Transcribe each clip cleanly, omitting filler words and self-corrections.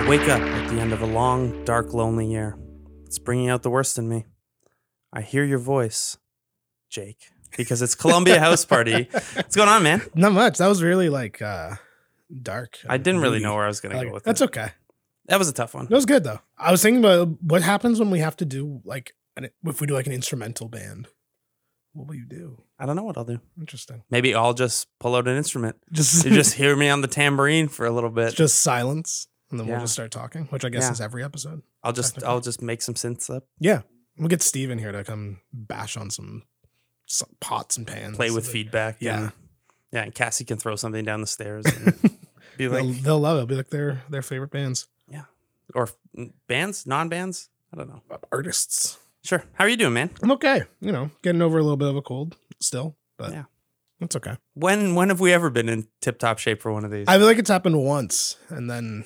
Wake up at the end of a long, dark, lonely year. It's bringing out the worst in me. I hear your voice, Jake, because it's Columbia House Party. What's going on, man? Not much. That was really dark. I didn't really know where I was going to go with That's it. okay. That was a tough one. That was good though. I was thinking about what happens when we have to do if we do an instrumental band. What will you do? I don't know what I'll do. Interesting. Maybe I'll just pull out an instrument. Just You just hear me on the tambourine for a little bit. just silence, and then Yeah. we'll just start talking, which I guess Yeah. is every episode. I'll just make some synths up, Yeah, we'll get Steve in here to come bash on some pots and pans. play with feedback. Yeah. And Cassie can throw something down the stairs and be like, They'll love it. It'll be like their favorite bands, or bands, non-bands. I don't know. artists. Sure. How are you doing, man? I'm okay. Getting over a little bit of a cold still, but Yeah. it's okay. When have we ever been in tip-top shape for one of these? I feel like it's happened once, and then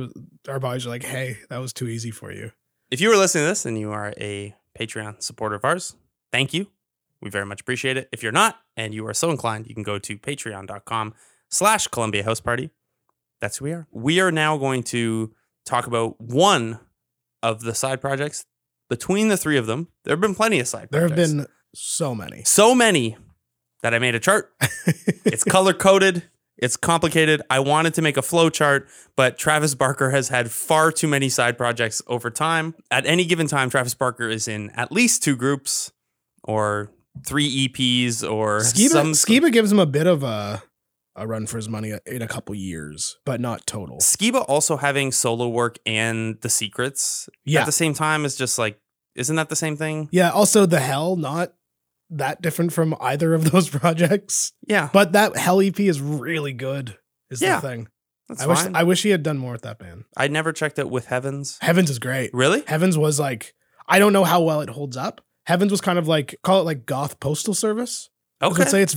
our bodies are like, "Hey, that was too easy for you." If you were listening to this and you are a Patreon supporter of ours, thank you. We very much appreciate it. If you're not, and you are so inclined, you can go to patreon.com/Columbia House Party. That's who we are. We are now going to talk about one of the side projects. Between the three of them, there have been plenty of side There have projects. been so many. So many that I made a chart. It's color-coded. It's complicated. I wanted to make a flow chart, but Travis Barker has had far too many side projects over time. At any given time, Travis Barker is in at least 2 groups or 3 EPs or Skiba gives him a bit of a run for his money in a couple years, but not total. Skiba also having solo work and The Secrets at the same time is just like, isn't that the same thing? Yeah. Also, the Hell, not that different from either of those projects. Yeah. But that Hell EP is really good. Is Yeah. the thing. That's I fine. wish he had done more with that band. I never checked it with Heavens. Heavens is great. Really? Heavens was I don't know how well it holds up. Heavens was kind of call it goth postal service. I Okay. would say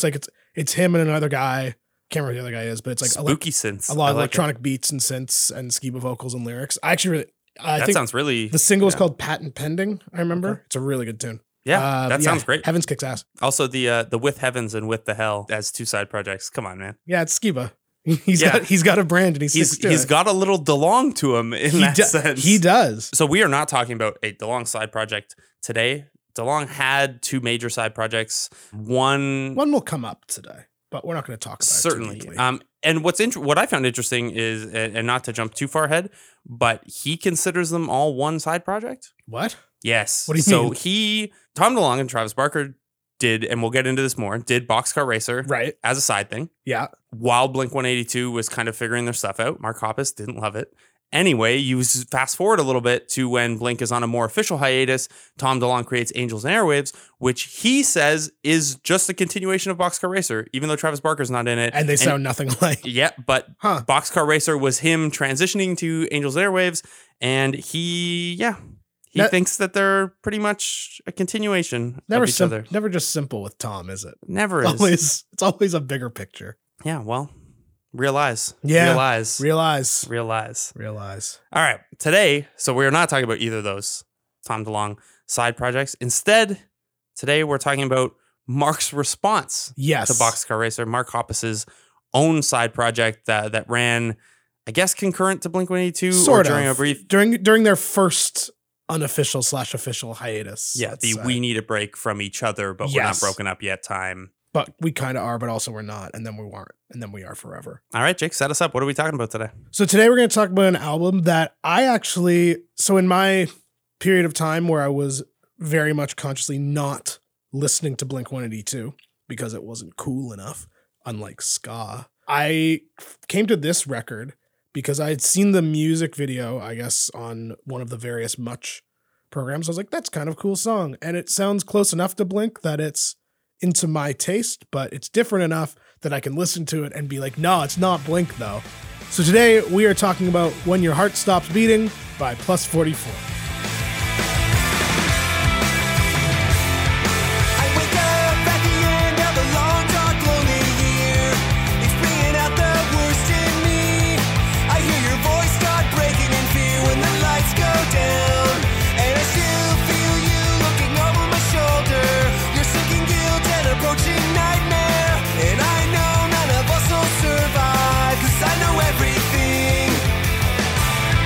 it's him and another guy. Can't remember who the other guy is, but it's Spooky synths. a lot of I like it. electronic beats and synths and Skiba vocals and lyrics. I actually really, I That think sounds really... the single is yeah. called Patent Pending. I remember Okay. it's a really good tune. Yeah, that sounds great. Heavens kicks ass. Also, the With Heavens and With the Hell as 2 side projects. Come on, man. Yeah, it's Skiba. He's got a brand and he's Got a little DeLong to him in that sense. He does. So we are not talking about a DeLong side project today. DeLong had 2 major side projects. One will come up today, but we're not going to talk about certainly. it too deeply. And what I found interesting is, and not to jump too far ahead, but he considers them all one side project. What? Yes. What do you mean? So Tom DeLong and Travis Barker did, and we'll get into this more, did Boxcar Racer Right. as a side thing. Yeah. While Blink-182 was kind of figuring their stuff out. Mark Hoppus didn't love it. Anyway, you fast forward a little bit to when Blink is on a more official hiatus. Tom DeLong creates Angels and Airwaves, which he says is just a continuation of Boxcar Racer, even though Travis Barker's not in it. And they sound nothing alike. Yeah, but Huh. Boxcar Racer was him transitioning to Angels and Airwaves, and he thinks that they're pretty much a continuation of each other. Never just simple with Tom, is it? Never is. It's always a bigger picture. Yeah, well, realize. Yeah. Realize. All right, today, so we're not talking about either of those Tom DeLong side projects. Instead, today we're talking about Mark's response Yes. to Boxcar Racer, Mark Hoppus's own side project that ran, I guess, concurrent to Blink-182 Sort or during of. a brief... During their first unofficial/official hiatus. Yeah, let's say. we need a break from each other, but we're not Yes. broken up yet time. But we kind of are, but also we're not, and then we weren't, and then we are forever. All right, Jake, set us up. What are we talking about today? So today we're going to talk about an album that so in my period of time where I was very much consciously not listening to Blink-182 because it wasn't cool enough, unlike ska, I came to this record because I had seen the music video, I guess, on one of the various Much programs. I was like, that's kind of a cool song. And it sounds close enough to Blink that it's into my taste, but it's different enough that I can listen to it and be like, no, it's not Blink though. So today we are talking about When Your Heart Stops Beating by Plus 44. I wake up at the end of a long, dark, lonely year. It's bringing out the worst in me. I hear your voice start breaking in fear when the lights go down. And I still feel you looking over my shoulder. Your sinking guilt and approaching nightmare. And I know none of us will survive, 'cause I know everything.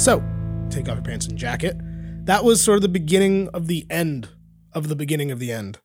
So, Take Off Your Pants and Jacket. That was sort of the beginning of the end of the beginning of the end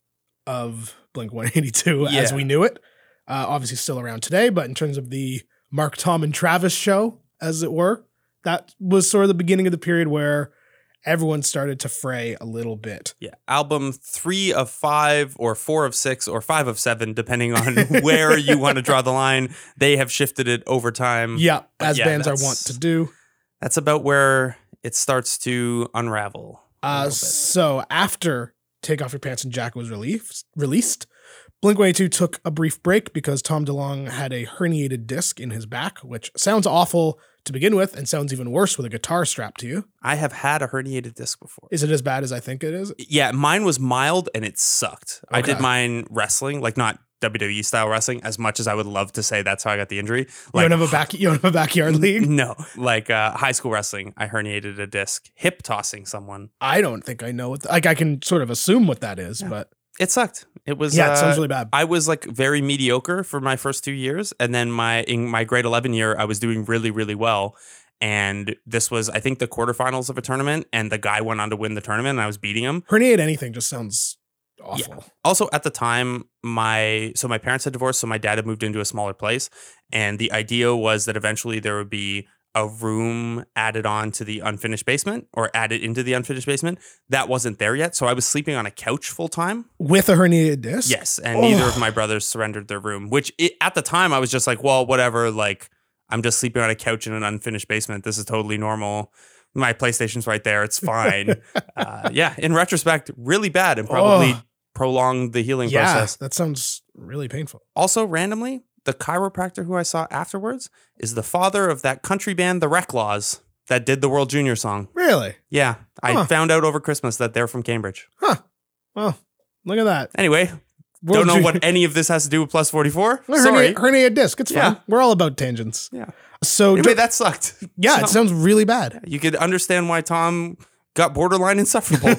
of Blink-182 as Yeah. we knew it. Obviously still around today, but in terms of the Mark, Tom, and Travis show, as it were, that was sort of the beginning of the period where everyone started to fray a little bit. Yeah. Album 3 of 5 or 4 of 6 or 5 of 7, depending on where you want to draw the line. They have shifted it over time. Yeah, But as yeah, bands are that's- wont to do. That's about where it starts to unravel. a little bit. So after Take Off Your Pants and Jacket was released, Blink-182 took a brief break because Tom DeLonge had a herniated disc in his back, which sounds awful to begin with and sounds even worse with a guitar strapped to you. I have had a herniated disc before. Is it as bad as I think it is? Yeah, mine was mild and it sucked. I Okay. did mine wrestling, like not WWE style wrestling, as much as I would love to say that's how I got the injury. You don't have a backyard league? No, like high school wrestling, I herniated a disc, hip tossing someone. I don't think I know what, I can sort of assume what that is, but It sucked. It was yeah, it sounds really bad. I was like very mediocre for my first 2 years, and then in my grade 11 year, I was doing really, really well. And this was, I think, the quarterfinals of a tournament, and the guy went on to win the tournament, and I was beating him. Herniate anything just sounds awful. Also, at the time, my parents had divorced, so my dad had moved into a smaller place, and the idea was that eventually there would be a room added on to the unfinished basement or added into the unfinished basement. That wasn't there yet, so I was sleeping on a couch full time. With a herniated disc? Yes, and neither of my brothers surrendered their room, which at the time I was just like, well, whatever, like I'm just sleeping on a couch in an unfinished basement. This is totally normal. My PlayStation's right there. It's fine. Yeah, in retrospect, really bad and probably prolonged the healing Yeah, process. that sounds really painful. Also, randomly, the chiropractor who I saw afterwards is the father of that country band, the Reclaws, that did the World Junior song. Really? Yeah, I Huh. found out over Christmas that they're from Cambridge. Well, look at that. Anyway, World don't know Junior- what any of this has to do with Plus 44. Herniated, Sorry. herniated disc. It's fine. Yeah. We're all about tangents. Yeah. So, Anyway, that sucked. yeah, it So- sounds really bad. You could understand why Tom got borderline insufferable.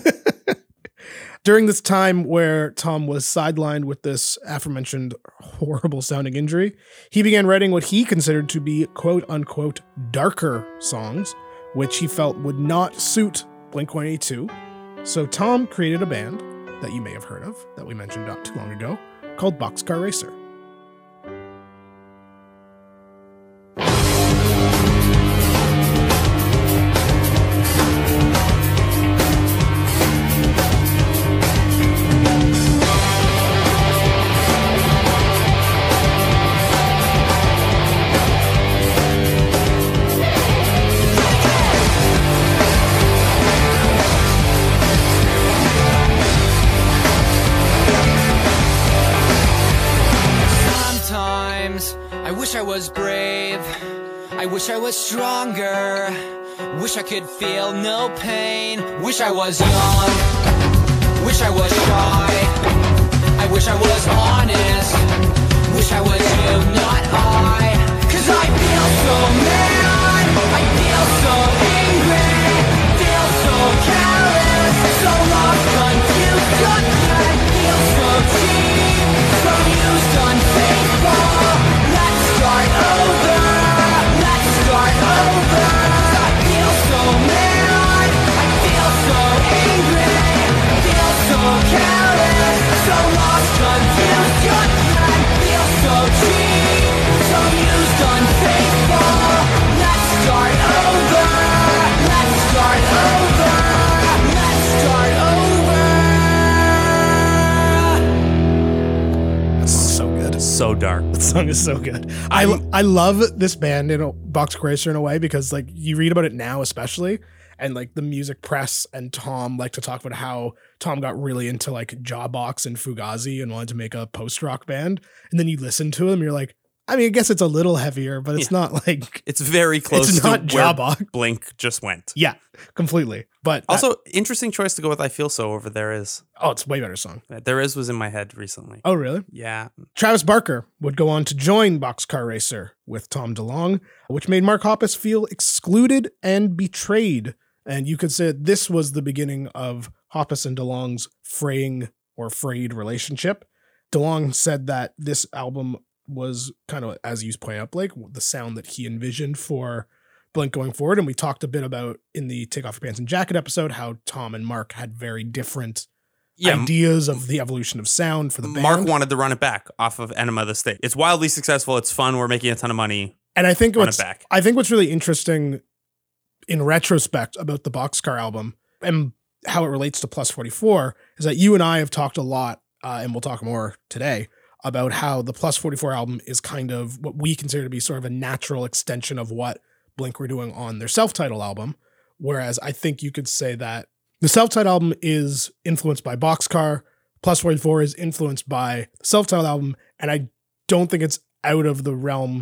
During this time where Tom was sidelined with this aforementioned horrible sounding injury, he began writing what he considered to be quote unquote darker songs, which he felt would not suit Blink-182. So Tom created a band that you may have heard of, that we mentioned not too long ago, called Boxcar Racer. Sometimes I wish I was brave. I wish I was stronger. Wish I could feel no pain. Wish I was young. Wish I was shy. I wish I was honest. Wish I was you, not I. 'Cause I feel so mad. I feel so angry. Feel so careless. So lost, confused, unmad. Feel so cheap. So used, unfaithful. Let's start over. Let's start over. I feel so mad. I feel so angry. Feel so careless. So lost, confused, unmad. Feel so cheap. So used, unfaithful. Let's start over. Let's start over. Let's start over. That song's so good. So dark. That song is so good. I love this band in Boxcar Racer in a way because like you read about it now especially, and like the music press and Tom like to talk about how Tom got really into like Jawbox and Fugazi and wanted to make a post-rock band, and then you listen to them, you're like, I mean, I guess it's a little heavier, but it's not like It's very close it's to not where Jawbox. Blink just went. Yeah, completely. But Also, interesting choice to go with I Feel So over There Is. it's way better song. There Is was in my head recently. Oh, really? Yeah. Travis Barker would go on to join Boxcar Racer with Tom DeLonge, which made Mark Hoppus feel excluded and betrayed. And you could say this was the beginning of Hoppus and DeLonge's frayed relationship. DeLonge said that this album was kind of, as you point out, Blake, the sound that he envisioned for Blink going forward. And we talked a bit about in the Take Off Your Pants and Jacket episode how Tom and Mark had very different ideas of the evolution of sound for the band. Mark wanted to run it back off of Enema of the State. It's wildly successful. It's fun. We're making a ton of money. And I think Run it back. I think what's really interesting in retrospect about the Boxcar album and how it relates to Plus 44 is that you and I have talked a lot, and we'll talk more today, about how the Plus 44 album is kind of what we consider to be sort of a natural extension of what Blink were doing on their self-titled album. Whereas I think you could say that the self-titled album is influenced by Boxcar, Plus 44 is influenced by the self-titled album, and I don't think it's out of the realm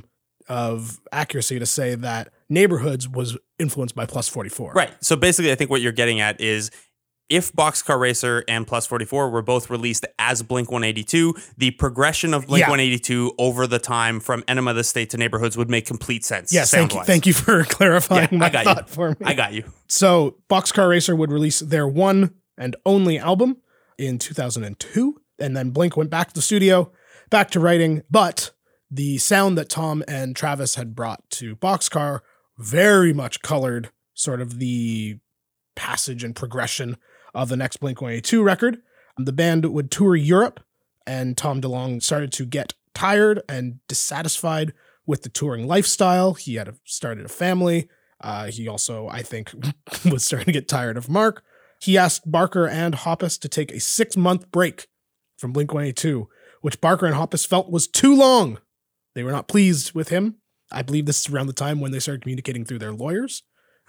of accuracy to say that Neighborhoods was influenced by Plus 44. Right. So basically, I think what you're getting at is if Boxcar Racer and Plus 44 were both released as Blink-182, the progression of Blink-182 over the time from Enema of the State to Neighborhoods would make complete sense. Yes, thank you for clarifying my thought for me. I got you. So Boxcar Racer would release their one and only album in 2002, and then Blink went back to the studio, back to writing, but the sound that Tom and Travis had brought to Boxcar very much colored sort of the passage and progression of the next Blink-182 record. The band would tour Europe, and Tom DeLonge started to get tired and dissatisfied with the touring lifestyle. He had started a family. He also, I think, was starting to get tired of Mark. He asked Barker and Hoppus to take a 6-month break from Blink-182, which Barker and Hoppus felt was too long. They were not pleased with him. I believe this is around the time when they started communicating through their lawyers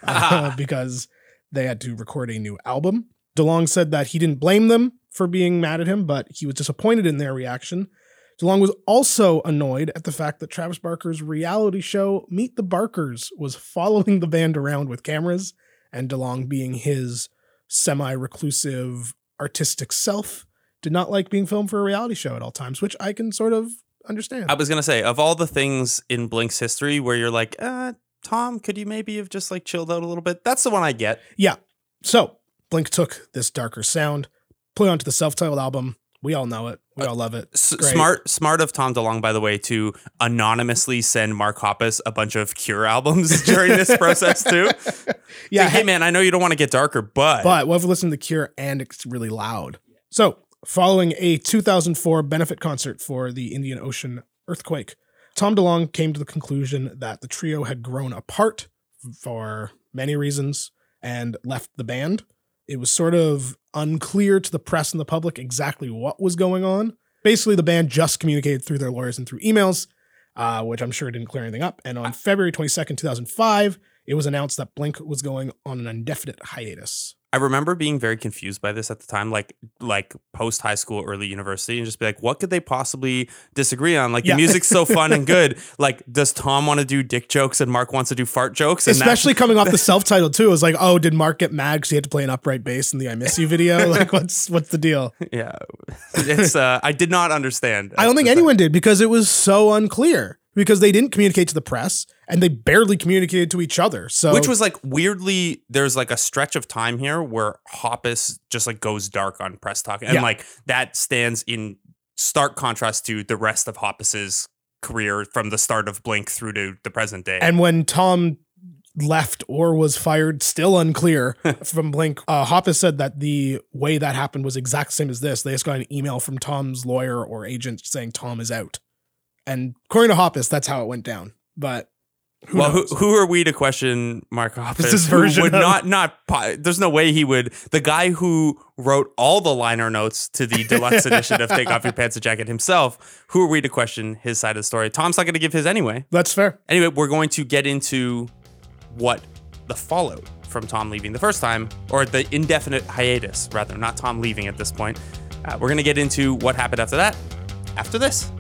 because they had to record a new album. DeLonge said that he didn't blame them for being mad at him, but he was disappointed in their reaction. DeLonge was also annoyed at the fact that Travis Barker's reality show, Meet the Barkers, was following the band around with cameras, and DeLonge, being his semi-reclusive artistic self, did not like being filmed for a reality show at all times, which I can sort of understand. I was going to say, of all the things in Blink's history where you're like, Tom, could you maybe have just like chilled out a little bit? That's the one I get. Yeah. So Blink took this darker sound, put it onto the self-titled album. We all know it. We all love it. Smart of Tom DeLonge, by the way, to anonymously send Mark Hoppus a bunch of Cure albums during this process too. Yeah. Like, hey man, I know you don't want to get darker, but we'll listen to Cure and it's really loud. So following a 2004 benefit concert for the Indian Ocean earthquake, Tom DeLonge came to the conclusion that the trio had grown apart for many reasons and left the band. It was sort of unclear to the press and the public exactly what was going on. Basically, the band just communicated through their lawyers and through emails, which I'm sure didn't clear anything up. And on February 22nd, 2005, it was announced that Blink was going on an indefinite hiatus. I remember being very confused by this at the time, like post high school, early university, and just be like, what could they possibly disagree on? Like, the music's so fun and good. Like, does Tom want to do dick jokes and Mark wants to do fart jokes? And especially coming off the self-titled too. It was like, oh, did Mark get mad because he had to play an upright bass in the I Miss You video? Like, what's the deal? Yeah, it's I did not understand. I don't think anyone did because it was so unclear. Because they didn't communicate to the press and they barely communicated to each other. So, which was like weirdly, there's like a stretch of time here where Hoppus just like goes dark on press talk. And like that stands in stark contrast to the rest of Hoppus's career from the start of Blink through to the present day. And when Tom left or was fired, still unclear from Blink, Hoppus said that the way that happened was exact same as this. They just got an email from Tom's lawyer or agent saying Tom is out. And according to Hoppus, that's how it went down. But who are we to question Mark Hoppus? This version would there's no way he would. The guy who wrote all the liner notes to the deluxe edition of Take Off Your Pants and Jacket himself, who are we to question his side of the story? Tom's not going to give his anyway. That's fair. Anyway, we're going to get into what the fallout from Tom leaving the first time, or the indefinite hiatus, rather, not Tom leaving at this point. We're going to get into what happened after that, after this.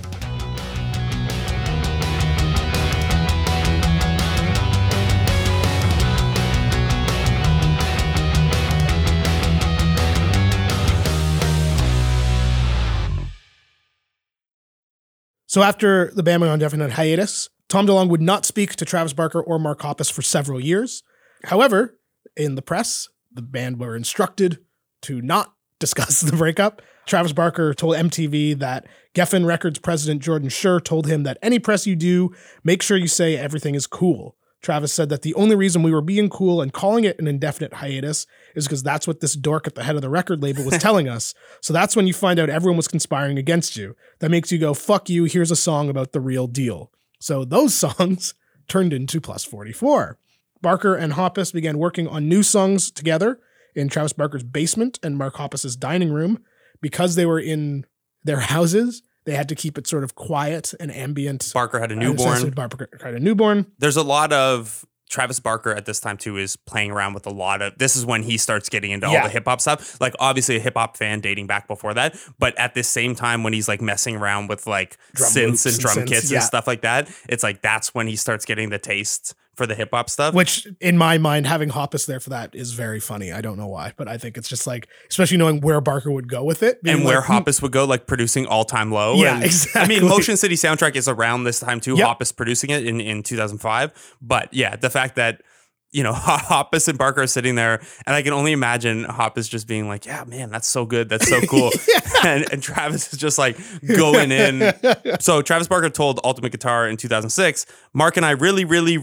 So after the band went on indefinite hiatus, Tom DeLonge would not speak to Travis Barker or Mark Hoppus for several years. However, in the press, the band were instructed to not discuss the breakup. Travis Barker told MTV that Geffen Records president Jordan Schur told him that any press you do, make sure you say everything is cool. Travis said that the only reason we were being cool and calling it an indefinite hiatus is because that's what this dork at the head of the record label was telling us. So that's when you find out everyone was conspiring against you. That makes you go, fuck you, here's a song about the real deal. So those songs turned into Plus 44. Barker and Hoppus began working on new songs together in Travis Barker's basement and Mark Hoppus's dining room. Because they were in their houses, they had to keep it sort of quiet and ambient. Barker had a newborn. Barker had a newborn. There's a lot of Travis Barker at this time too is playing around with a lot of, this is when he starts getting into all the hip hop stuff. Like obviously a hip hop fan dating back before that, but at this same time when he's like messing around with like synths and drum kits and stuff like that, it's like that's when he starts getting the taste for the hip hop stuff. Which in my mind, having Hoppus there for that is very funny. I don't know why, but I think it's just like, especially knowing where Barker would go with it. And where Hoppus would go, like producing All Time Low. Yeah, and, exactly. I mean, Motion City Soundtrack is around this time too, Yep. Hoppus producing it in 2005. But yeah, the fact that, you know, Hoppus and Barker are sitting there, and I can only imagine Hoppus just being like, yeah, man, that's so good. That's so cool. and Travis is just like going in. So Travis Barker told Ultimate Guitar in 2006, Mark and I really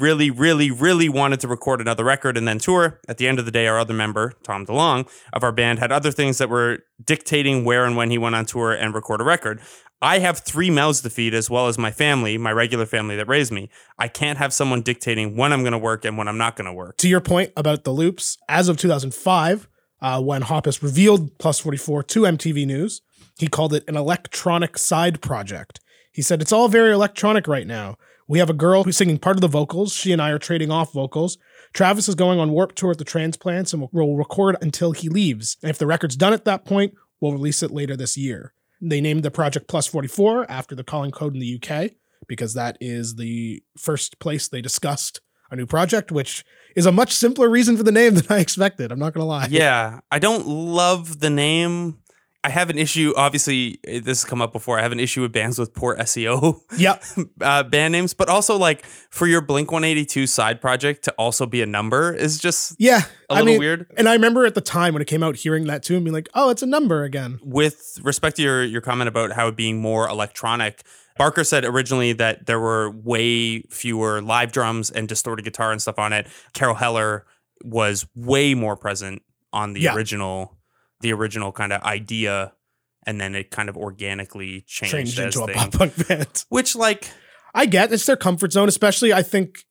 wanted to record another record and then tour. At the end of the day, our other member, Tom DeLonge, of our band had other things that were dictating where and when he went on tour and record a record. I have 3 mouths to feed as well as my family, my regular family that raised me. I can't have someone dictating when I'm going to work and when I'm not going to work. To your point about the loops, as of 2005, when Hoppus revealed Plus 44 to MTV News, he called it an electronic side project. He said, it's all very electronic right now. We have a girl who's singing part of the vocals. She and I are trading off vocals. Travis is going on Warped Tour with the Transplants and we'll record until he leaves. And if the record's done at that point, we'll release it later this year. They named the project Plus 44 after the calling code in the UK because that is the first place they discussed a new project, which is a much simpler reason for the name than I expected. I'm not going to lie. Yeah, I don't love the name. I have an issue. Obviously, this has come up before. I have an issue with bands with poor SEO. Yep. Band names, but also like for your Blink-182 side project to also be a number is just a little weird. And I remember at the time when it came out hearing that too and being like, oh, it's a number again. With respect to your comment about how it being more electronic, Barker said originally that there were way fewer live drums and distorted guitar and stuff on it. Carol Heller was way more present on the original kind of idea, and then it kind of organically changed into a thing. pop punk band. Which, like, I get it's their comfort zone, especially I think,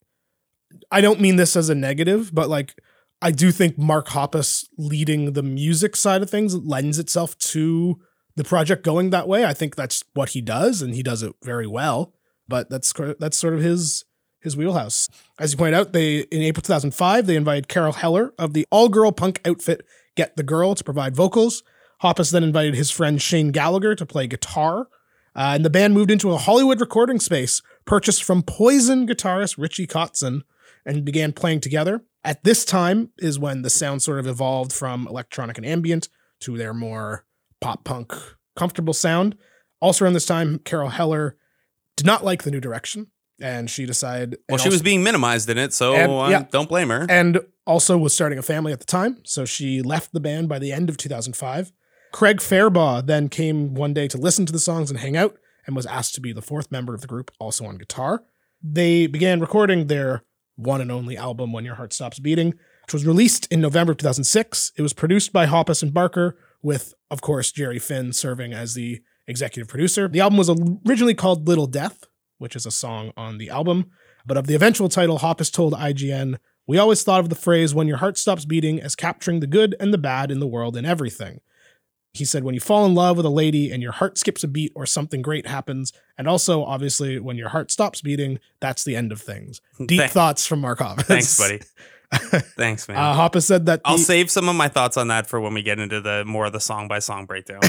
I don't mean this as a negative, but like, I do think Mark Hoppus leading the music side of things lends itself to the project going that way. I think that's what he does, and he does it very well, but that's sort of his wheelhouse. As you point out, in April 2005, they invited Carol Heller of the all-girl punk outfit Get the Girl to provide vocals. Hoppus then invited his friend Shane Gallagher to play guitar. And the band moved into a Hollywood recording space purchased from Poison guitarist Richie Kotzen and began playing together. At this time is when the sound sort of evolved from electronic and ambient to their more pop punk comfortable sound. Also around this time, Carol Heller did not like the new direction, and she decided... Well, she was being minimized in it, so don't blame her. And also was starting a family at the time, so she left the band by the end of 2005. Craig Fairbaugh then came one day to listen to the songs and hang out, and was asked to be the 4th member of the group, also on guitar. They began recording their one and only album, When Your Heart Stops Beating, which was released in November 2006. It was produced by Hoppus and Barker, with, of course, Jerry Finn serving as the executive producer. The album was originally called Little Death, which is a song on the album, but of the eventual title, Hoppus told IGN, "We always thought of the phrase, when your heart stops beating, as capturing the good and the bad in the world and everything." He said, when you fall in love with a lady and your heart skips a beat or something great happens, and also, obviously, when your heart stops beating, that's the end of things. Deep thoughts from Mark Hoppus. Thanks, buddy. Thanks, man. Hoppus said that... I'll save some of my thoughts on that for when we get into the more of the song-by-song breakdown.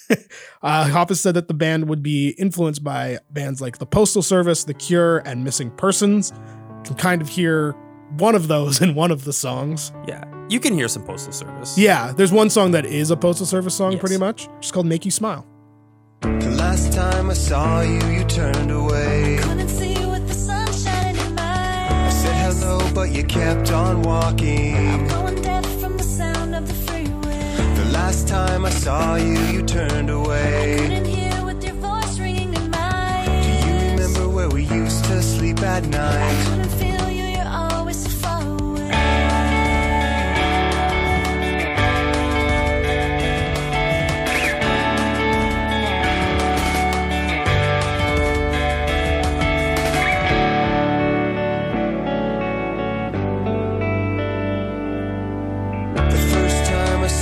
Hoppus said that the band would be influenced by bands like The Postal Service, The Cure, and Missing Persons. You can kind of hear one of those in one of the songs. Yeah, you can hear some Postal Service. Yeah, there's one song that is a Postal Service song, Yes. pretty much. It's called Make You Smile. The last time I saw you, you turned away. Couldn't see you with the sunshine in your I eyes. said hello, but you kept on walking. Going deaf from the sound of the freeway. The last time I saw you, you turned away. Couldn't hear with your voice ringing in my Do you ears. remember where we used to sleep at I night? couldn't feel you, you're all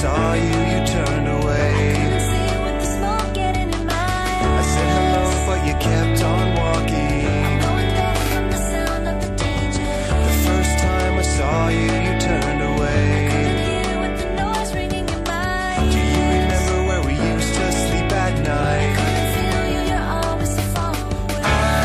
saw you, you turned away. Couldn't see you with the smoke getting in my I eyes. said hello, but you kept on walking. Going deaf from the sound of the DJ. The first time I saw you, you turned away. Couldn't hear you with the noise ringing in my ears. Do you remember where we used to sleep at night? Couldn't feel you, you're always so far away.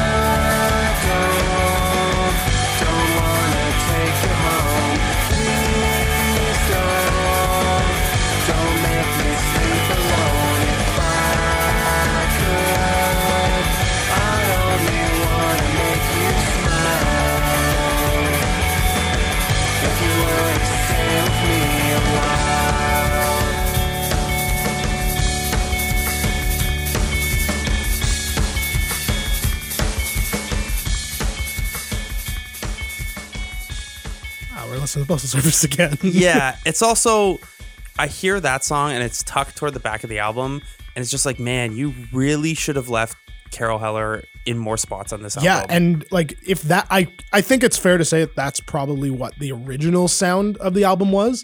Don't wanna take you home. Please don't make me sleep alone. If I could, I'd only wanna make you smile. If you were to stay with me a while. We're listening to Postal Service again. Yeah, it's also, I hear that song and it's tucked toward the back of the album, and it's just like, man, you really should have left Carol Heller in more spots on this album. Yeah, and like if that, I think it's fair to say that that's probably what the original sound of the album was.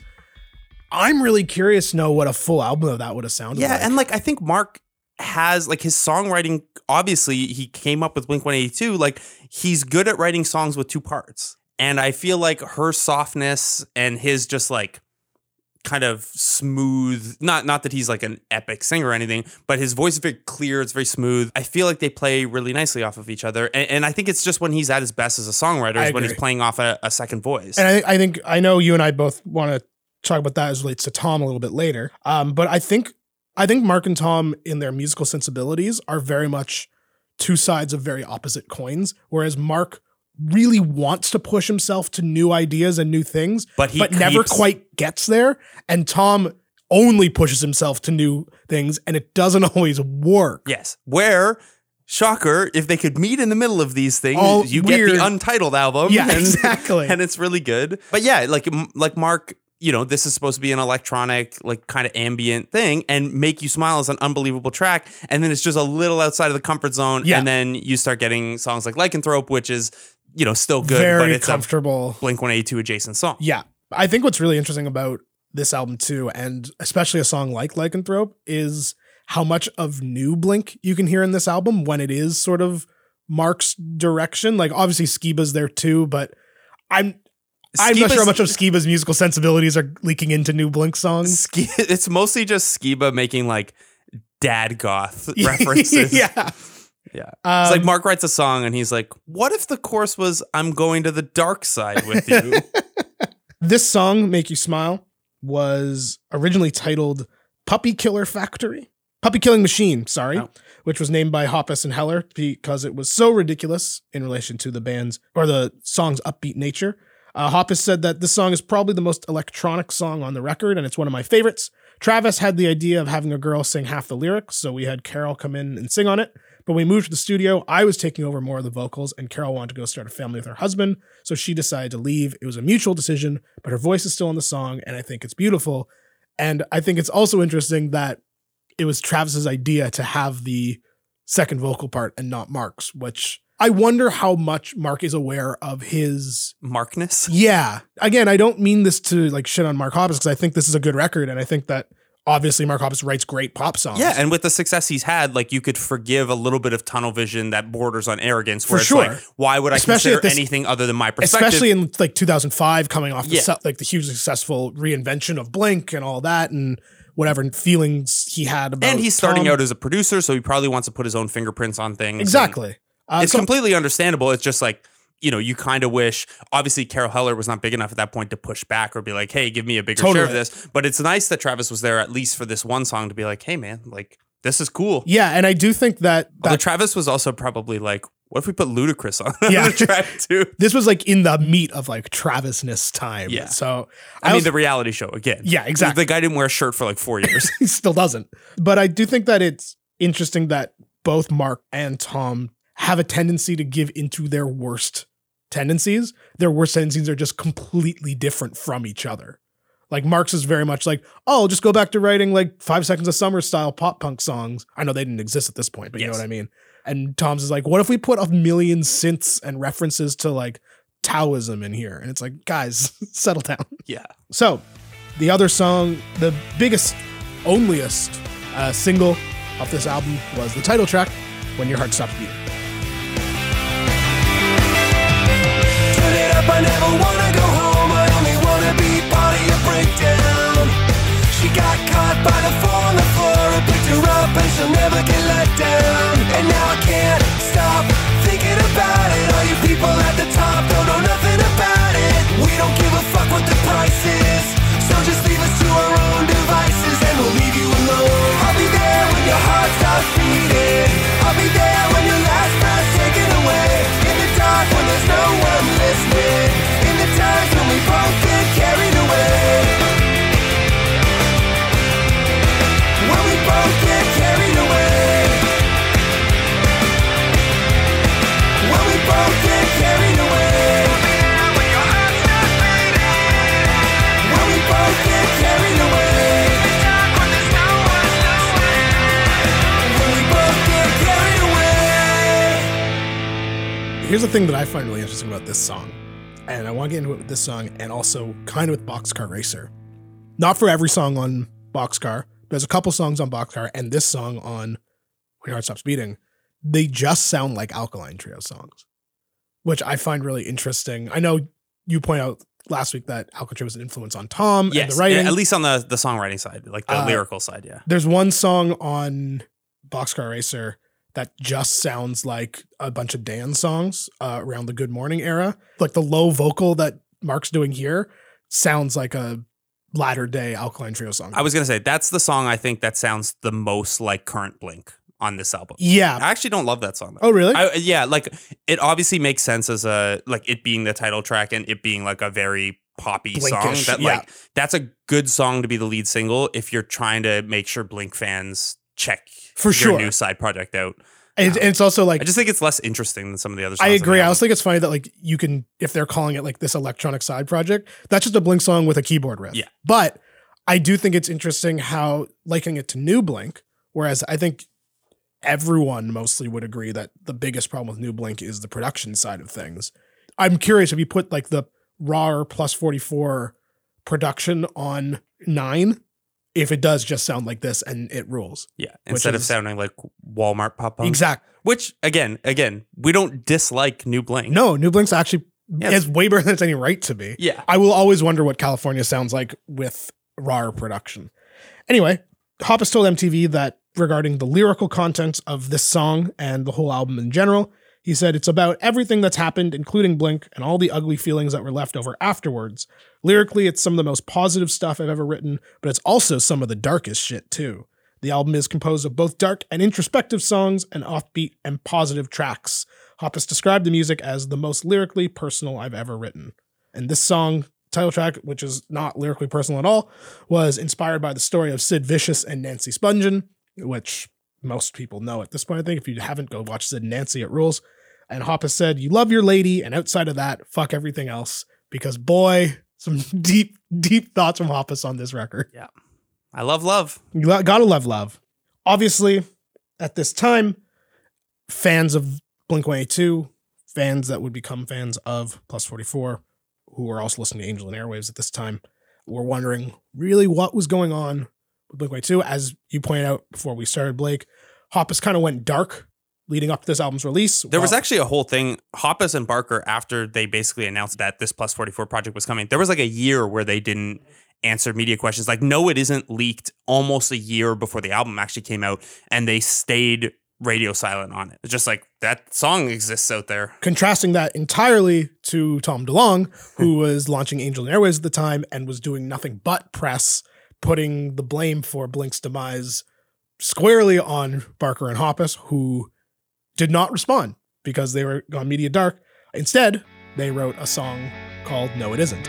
I'm really curious to know what a full album of that would have sounded yeah, like. and like I think Mark has like his songwriting. Obviously, he came up with Blink-182. Like he's good at writing songs with two parts, and I feel like her softness and his just like kind of smooth. Not that he's like an epic singer or anything, but his voice is very clear. It's very smooth. I feel like they play really nicely off of each other, and I think it's just when he's at his best as a songwriter I is when he's agree. playing off a second voice. And I think I know you and I both want to talk about that as relates to Tom a little bit later. But I think Mark and Tom in their musical sensibilities are very much two sides of very opposite coins. Whereas Mark really wants to push himself to new ideas and new things, But he never keeps- quite gets there. And Tom only pushes himself to new things, and it doesn't always work. Yes. Where, shocker, if they could meet in the middle of these things, All you weird. get the Untitled album. Yeah, exactly. And it's really good. But yeah, like Mark, you know, this is supposed to be an electronic, like kind of ambient thing, and Make You Smile is an unbelievable track. And then it's just a little outside of the comfort zone. Yeah. And then you start getting songs like Lycanthrope, which is, you know, still good, Very but it's comfortable. a Blink-182 adjacent song. Yeah. I think what's really interesting about this album too, and especially a song like Lycanthrope, is how much of new Blink you can hear in this album when it is sort of Mark's direction. Like obviously Skiba's there too, but I'm not sure how Skiba's- much of Skiba's musical sensibilities are leaking into new Blink songs. It's mostly just Skiba making like dad goth references. Yeah. Yeah. It's like Mark writes a song and he's like, what if the chorus was, I'm going to the dark side with you? This song, Make You Smile, was originally titled Puppy Killing Machine, sorry, Oh. which was named by Hoppus and Heller because it was so ridiculous in relation to the song's upbeat nature. Hoppus said that this song is probably the most electronic song on the record, and it's one of my favorites. Travis had the idea of having a girl sing half the lyrics, so we had Carol come in and sing on it. But when we moved to the studio, I was taking over more of the vocals, and Carol wanted to go start a family with her husband, so she decided to leave. It was a mutual decision, but her voice is still in the song, and I think it's beautiful. And I think it's also interesting that it was Travis's idea to have the second vocal part and not Mark's, which I wonder how much Mark is aware of his. Markness? Yeah. Again, I don't mean this to like shit on Mark Hoppus because I think this is a good record, and I think that obviously Mark Hoppus writes great pop songs. Yeah, and with the success he's had, like you could forgive a little bit of tunnel vision that borders on arrogance. Where For it's sure. like, why would I Especially consider at this- anything other than my perspective? especially in like 2005, coming off Yeah. the hugely successful reinvention of Blink and all that, and whatever feelings he had about. and he's starting Tom. out as a producer, so he probably wants to put his own fingerprints on things. Exactly. It's So- completely understandable. It's just like, you know, you kind of wish, obviously Carol Heller was not big enough at that point to push back or be like, hey, give me a bigger share of Totally. this. But it's nice that Travis was there at least for this one song to be like, hey man, like this is cool. Yeah, and I do think that Although Travis was also probably like, what if we put Ludacris on Yeah. the track too? this was like in the meat of like Travisness time. Yeah. So I mean, also- the reality show again. Yeah, exactly. The guy didn't wear a shirt for like 4 years. he still doesn't. But I do think that it's interesting that both Mark and Tom have a tendency to give into their worst tendencies. Their worst tendencies are just completely different from each other. Like Mark's is very much like, oh, I'll just go back to writing like 5 Seconds of Summer style pop punk songs. I know they didn't exist at this point, but you know Yes. what I mean? And Tom's is like, what if we put a million synths and references to like Taoism in here? And it's like, guys, settle down. Yeah. So The other song, the biggest, onlyest single off this album was the title track, When Your Heart Stops Beating. Turn it up, I never wanna go home. I only wanna be part of your breakdown. She got caught by the fall on the floor. I picked her up and she'll never get let down. And now I can't stop thinking about it. All you people at the top don't know nothing about it. We don't give a fuck what the price is. So just leave us to our own devices and we'll leave you alone. I'll be there when your heart stops beating. I'll be there when your last breath's taken away. In the dark when there's no one listening. In the times when we both get carried away. When we both get carried away. When we both get carried away. When your heart stops beating. When we both get carried away. In the dark when there's no one listening. When we both get carried away. Here's the thing that I find really interesting about this song, and I want to get into it with this song and also kind of with Boxcar Racer. Not for every song on Boxcar. There's a couple songs on Boxcar and this song on When Your Heart Stops Beating. They just sound like Alkaline Trio songs, which I find really interesting. I know you pointed out last week that Alkaline Trio was an influence on Tom and Yes, the writing. at least on the songwriting side, like the lyrical side, yeah. There's one song on Boxcar Racer that just sounds like a bunch of Dan songs around the Good Morning era. Like the low vocal that Mark's doing here sounds like a latter day Alkaline Trio song. I was going to say, that's the song I think that sounds the most like current Blink on this album. Yeah. I actually don't love that song, though. Oh, really? Yeah, like it obviously makes sense as like it being the title track and it being like a very poppy song. Blinkish, That yeah. like that's a good song to be the lead single if you're trying to make sure Blink fans check For your sure. new side project out. And it's also like, I just think it's less interesting than some of the other songs. I on the agree. I album. also think it's funny that like you can, if they're calling it like this electronic side project, that's just a Blink song with a keyboard riff. Yeah. But I do think it's interesting how likening it to New Blink, whereas I think everyone mostly would agree that the biggest problem with New Blink is the production side of things. I'm curious if you put like the raw plus 44 production on 9, if it does just sound like this and it rules. Yeah, instead of is- sounding like Walmart pop punk. Exactly. Which again, we don't dislike New Blink. No, New Blink's actually Yeah, has way better than it's any right to be. Yeah. I will always wonder what California sounds like with raw production. Anyway, Hoppus told MTV that regarding the lyrical content of this song and the whole album in general, he said it's about everything that's happened, including Blink, and all the ugly feelings that were left over afterwards. Lyrically, it's some of the most positive stuff I've ever written, but it's also some of the darkest shit too. The album is composed of both dark and introspective songs and offbeat and positive tracks. Hoppus described the music as the most lyrically personal I've ever written. And this song, title track, which is not lyrically personal at all, was inspired by the story of Sid Vicious and Nancy Spungen, which most people know at this point, I think. If you haven't, go watch Sid and Nancy, it rules. And Hoppus said, you love your lady, and outside of that, fuck everything else. Because boy, some deep, deep thoughts from Hoppus on this record. Yeah. I love love. You gotta love love. Obviously, at this time, fans of Blink-182, fans that would become fans of Plus 44, who were also listening to Angel and Airwaves at this time, were wondering really what was going on with Blink-182. As you pointed out before we started, Blake, Hoppus kind of went dark leading up to this album's release. There was actually a whole thing, Hoppus and Barker, after they basically announced that this Plus 44 project was coming, there was like a year where they didn't answer media questions. Like, no, it isn't leaked almost a year before the album actually came out, and they stayed radio silent on it. It's just like, that song exists out there. contrasting that entirely to Tom DeLonge, who was launching Angel and Airwaves at the time and was doing nothing but press, putting the blame for Blink's demise squarely on Barker and Hoppus, who did not respond because they were gone media dark. Instead, they wrote a song called No It Isn't.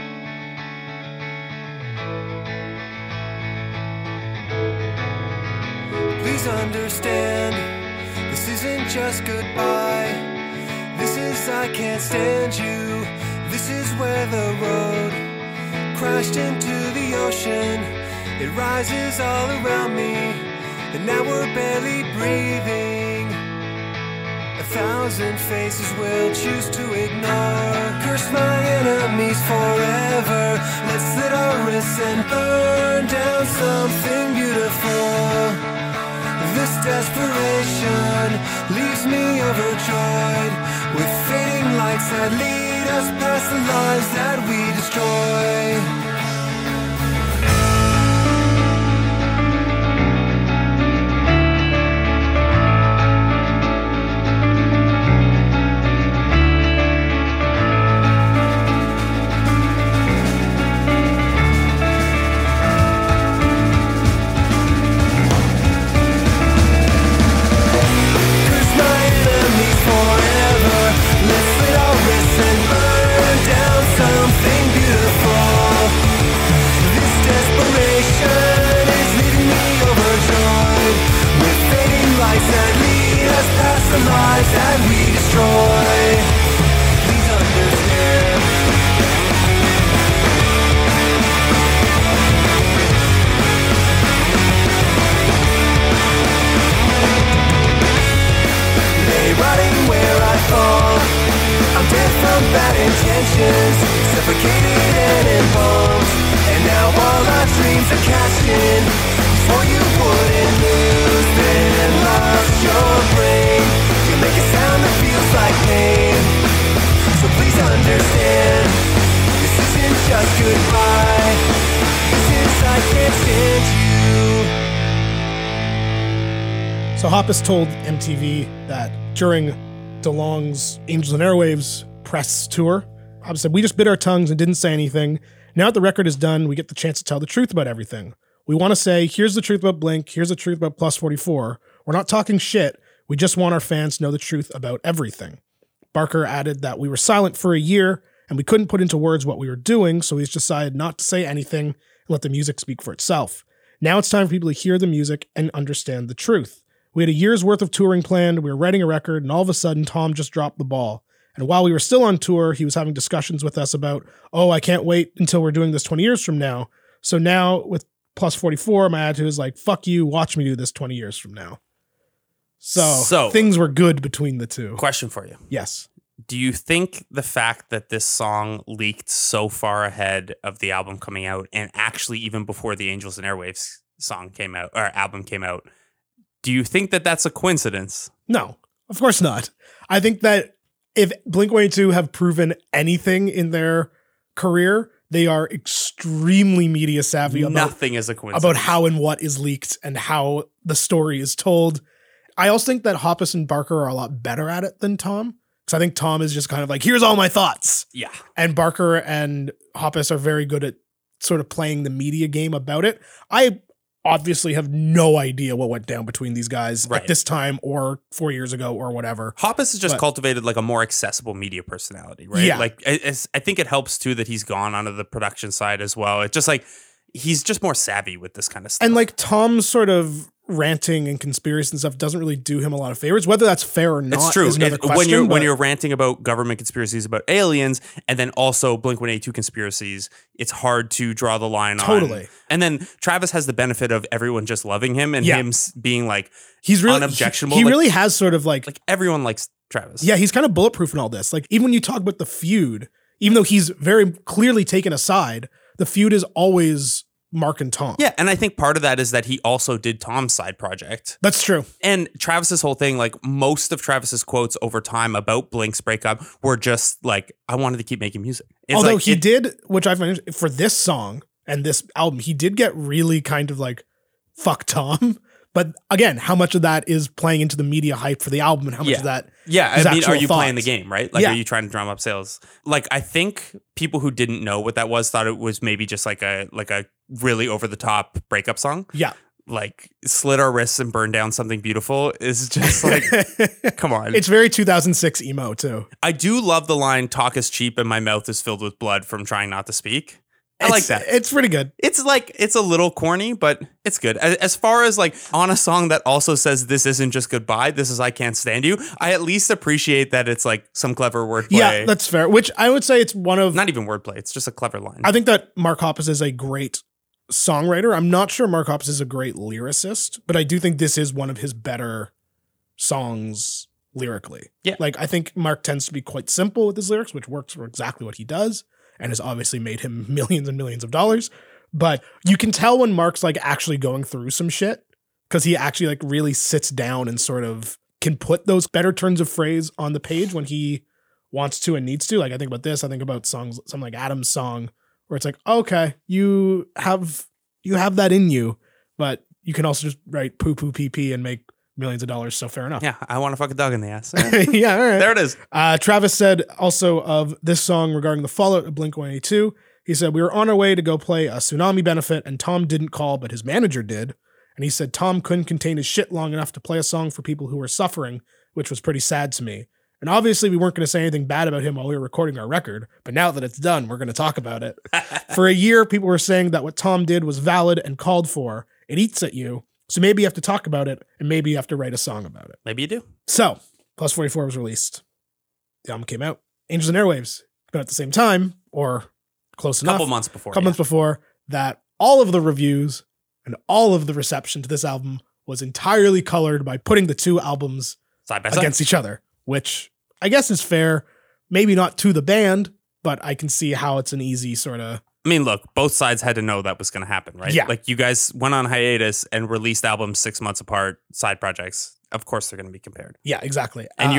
Please understand, this isn't just goodbye. This is I can't stand you. This is where the road crashed into the ocean. It rises all around me, and now we're barely breathing. 1,000 faces will choose to ignore. Curse my enemies forever. Let's slit our risk and burn down something beautiful. This desperation leaves me overjoyed, with fading lights that lead us past the lives that we destroy. Lives that we destroy. Please understand. Lay rotting where I fall. I'm dead from bad intentions, suffocated and embalmed. And now all our dreams are cast in. Before you wouldn't lose, then lost your brain. You make a sound that feels like pain. So please understand, this isn't just goodbye. This is I can't stand you. So Hoppus told MTV that during DeLonge's Angels and Airwaves press tour, Hoppus said, "We just bit our tongues and didn't say anything. Now that the record is done, we get the chance to tell the truth about everything. We want to say, here's the truth about Blink, here's the truth about Plus 44. We're not talking shit. We just want our fans to know the truth about everything." Barker added that we were silent for a year and we couldn't put into words what we were doing, so we just decided not to say anything and let the music speak for itself. Now it's time for people to hear the music and understand the truth. We had a year's worth of touring planned, we were writing a record, and all of a sudden Tom just dropped the ball. And while we were still on tour, he was having discussions with us about, oh, I can't wait until we're doing this 20 years from now. So now with Plus 44, my attitude is like, fuck you, watch me do this 20 years from now. So things were good between the two. Question for you. Yes. Do you think the fact that this song leaked so far ahead of the album coming out, and actually even before the Angels and Airwaves song came out, or album came out, do you think that that's a coincidence? No, of course not. I think that if Blink-182 have proven anything in their career, they are extremely media savvy Nothing is a coincidence. about how and what is leaked and how the story is told. I also think that Hoppus and Barker are a lot better at it than Tom. Because I think Tom is just kind of like, here's all my thoughts. Yeah. And Barker and Hoppus are very good at sort of playing the media game about it. I obviously have no idea what went down between these guys Right. at this time or 4 years ago or whatever. Hoppus has just But- cultivated like a more accessible media personality, right? Yeah. Like I think it helps too that he's gone onto the production side as well. It's just like he's just more savvy with this kind of stuff. And like Tom's sort of ranting and conspiracy and stuff doesn't really do him a lot of favors. Whether that's fair or not it's true. is another question. When but- you're ranting about government conspiracies about aliens and then also Blink-182 conspiracies, it's hard to draw the line on. Totally. And then Travis has the benefit of everyone just loving him and Yeah. him being like he's really unobjectionable. He Like- really has sort of like everyone likes Travis. yeah, he's kind of bulletproof in all this. Like even when you talk about the feud, even though he's very clearly taken a side, the feud is always Mark and Tom. Yeah, and I think part of that is that he also did Tom's side project. That's true. And Travis's whole thing, like most of Travis's quotes over time about Blink's breakup were just like, I wanted to keep making music. It's Although like, he did, which I find for this song and this album, he did get really kind of like, fuck Tom. But again, how much of that is playing into the media hype for the album and how much Yeah. of that Yeah, is I mean, are actual you playing the thoughts? game, right? Like, Yeah. are you trying to drum up sales? Like, I think people who didn't know what that was thought it was maybe just like a really over the top breakup song. Yeah. Like, slit our wrists and burn down something beautiful is just like, come on. It's very 2006 emo too. I do love the line, talk is cheap and my mouth is filled with blood from trying not to speak. I like that. It's pretty good. It's like, it's a little corny, but it's good. As far as like on a song that also says this isn't just goodbye, this is I can't stand you, I at least appreciate that it's like some clever wordplay. Yeah, that's fair. Which I would say it's one of Not even wordplay, it's just a clever line. I think that Mark Hoppus is a great songwriter. I'm not sure Mark Hoppus is a great lyricist, but I do think this is one of his better songs lyrically. Yeah. Like I think Mark tends to be quite simple with his lyrics, which works for exactly what he does and has obviously made him millions and millions of dollars. But you can tell when Mark's like actually going through some shit because he actually like really sits down and sort of can put those better turns of phrase on the page when he wants to and needs to. Like I think about this, I think about songs, something like Adam's song, where it's like, okay, you have that in you, but you can also just write poo poo pee pee and make millions of dollars. So fair enough. Yeah, I want to fuck a dog in the ass. Yeah, all right. There it is. Travis said also of this song regarding the fallout of Blink-182, he said, we were on our way to go play a tsunami benefit and Tom didn't call, but his manager did. And he said Tom couldn't contain his shit long enough to play a song for people who were suffering, which was pretty sad to me. And obviously we weren't going to say anything bad about him while we were recording our record, but now that it's done, we're going to talk about it. For a year, people were saying that what Tom did was valid and called for. It eats at you. So maybe you have to talk about it and maybe you have to write a song about it. Maybe you do. So, Plus 44 was released. The album came out. Angels and Airwaves came out at the same time, or close enough. Couple months before. Couple months before that. All of the reviews and all of the reception to this album was entirely colored by putting the two albums Side by side. against each other, which I guess is fair. Maybe not to the band, but I can see how it's an easy sort of. I mean, look, both sides had to know that was going to happen, right? Yeah. Like you guys went on hiatus and released albums 6 months apart, side projects. Of course, they're going to be compared. Yeah, exactly. And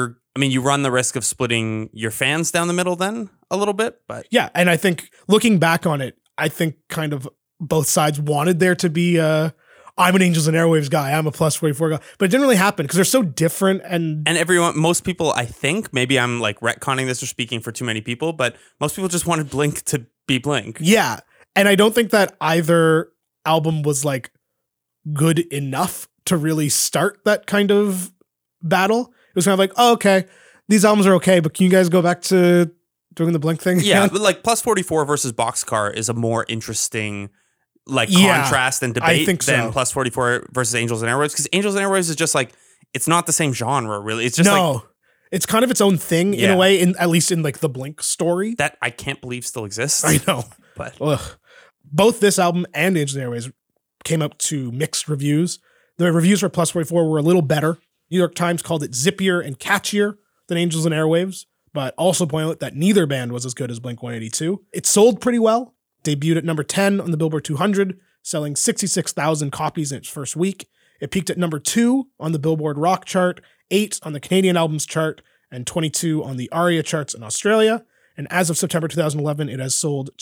you run the risk of splitting your fans down the middle then a little bit, but Yeah, and I think looking back on it, I think kind of both sides wanted there to be I'm an Angels and Airwaves guy, I'm a Plus 44 guy, but it didn't really happen because they're so different and most people, I think, maybe I'm like retconning this or speaking for too many people, but most people just wanted Blink to be Blink. yeah. And I don't think that either album was like good enough to really start that kind of battle. It was kind of like, oh, okay, these albums are okay, but can you guys go back to doing the Blink thing? Yeah, again? but like Plus 44 versus Boxcar is a more interesting like Yeah, contrast and I debate think so. than Plus 44 versus Angels and Airwaves, because Angels and Airwaves is just like, it's not the same genre really. It's just no, like it's kind of its own thing in Yeah. a way, at least in like the Blink story. that I can't believe still exists. I know. But Ugh. Both this album and Angels and Airwaves came out to mixed reviews. The reviews for Plus 44 were a little better. New York Times called it zippier and catchier than Angels and Airwaves, but also pointed out that neither band was as good as Blink-182. It sold pretty well, debuted at number 10 on the Billboard 200, selling 66,000 copies in its first week. It peaked at number 2 on the Billboard Rock chart, 8 on the Canadian Albums chart, and 22 on the ARIA charts in Australia. And as of September 2011, it has sold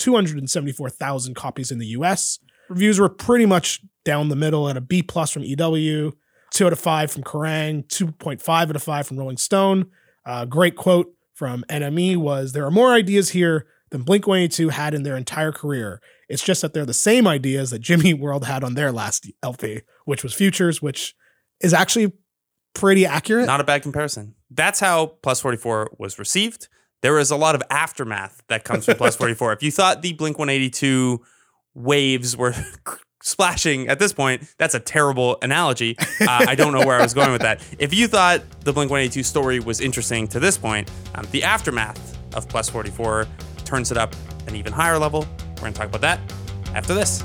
274,000 copies in the US. Reviews were pretty much down the middle at a B+ from EW, 2 out of 5 from Kerrang, 2.5 out of 5 from Rolling Stone. Great quote from NME was, there are more ideas here than Blink-182 had in their entire career. It's just that they're the same ideas that Jimmy Eat World had on their last LP, which was Futures, which is actually pretty accurate. not a bad comparison. That's how Plus 44 was received. There is a lot of aftermath that comes from Plus 44. If you thought the Blink-182 waves were splashing at this point, that's a terrible analogy. I don't know where I was going with that. If you thought the Blink-182 story was interesting to this point, the aftermath of Plus 44 turns it up an even higher level. We're going to talk about that after this.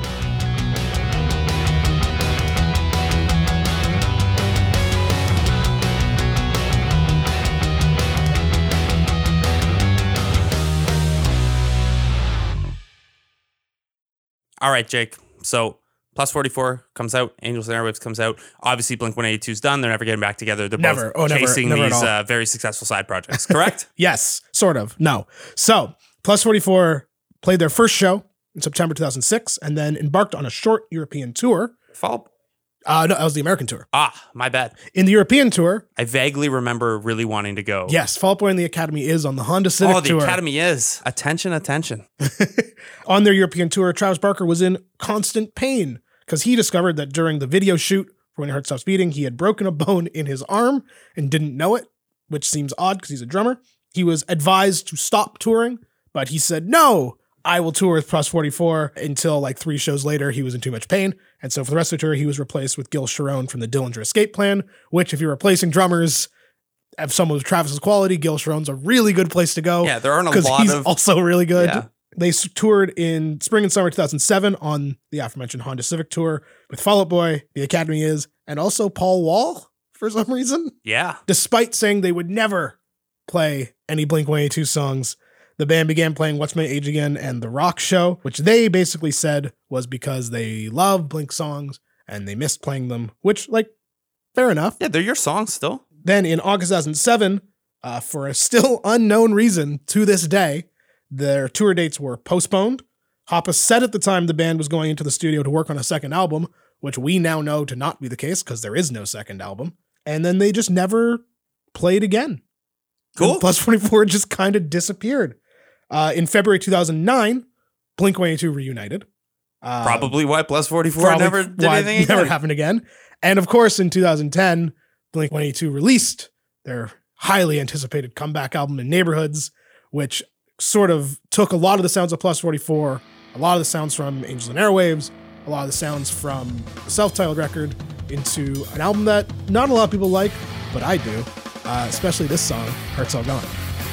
All right, Jake. So Plus 44 comes out, Angels and Airwaves comes out. Obviously, Blink-182 is done. They're never getting back together. They're Never. both Oh, never. chasing Never at these all. very successful side projects, correct? Yes, sort of. No. So, Plus 44 played their first show in September 2006 and then embarked on a short European tour. Fall. No, that was the American tour. My bad. In the European tour, I vaguely remember really wanting to go. yes, Fall Out Boy and the Academy is on the Honda Civic Oh, the tour. Academy is. Attention. On their European tour, Travis Barker was in constant pain because he discovered that during the video shoot for When Your Heart Stops Beating, he had broken a bone in his arm and didn't know it, which seems odd because he's a drummer. He was advised to stop touring, but he said, no, I will tour with Plus 44 until like 3 shows later, he was in too much pain. And so for the rest of the tour, he was replaced with Gil Sharon from the Dillinger Escape Plan, which if you're replacing drummers of someone with Travis's quality, Gil Sharon's a really good place to go. Yeah, there aren't a because lot he's of- also really good. Yeah. They toured in spring and summer 2007 on the aforementioned Honda Civic tour with Fall Out Boy, The Academy is, and also Paul Wall for some reason. Yeah. Despite saying they would never play any Blink-182 songs, the band began playing What's My Age Again and The Rock Show, which they basically said was because they love Blink songs and they missed playing them, which, like, fair enough. Yeah, they're your songs still. Then in August 2007, for a still unknown reason to this day, their tour dates were postponed. Hoppus said at the time the band was going into the studio to work on a second album, which we now know to not be the case because there is no second album. And then they just never played again. Cool. And Plus 44 just kind of disappeared. In February 2009, Blink-182 reunited. Probably why Plus 44 Probably never did why anything it never again. happened again. And of course, in 2010, Blink-182 released their highly anticipated comeback album in Neighborhoods, which sort of took a lot of the sounds of Plus 44, a lot of the sounds from Angels and Airwaves, a lot of the sounds from the self-titled record into an album that not a lot of people like, but I do, especially this song, Hearts All Gone.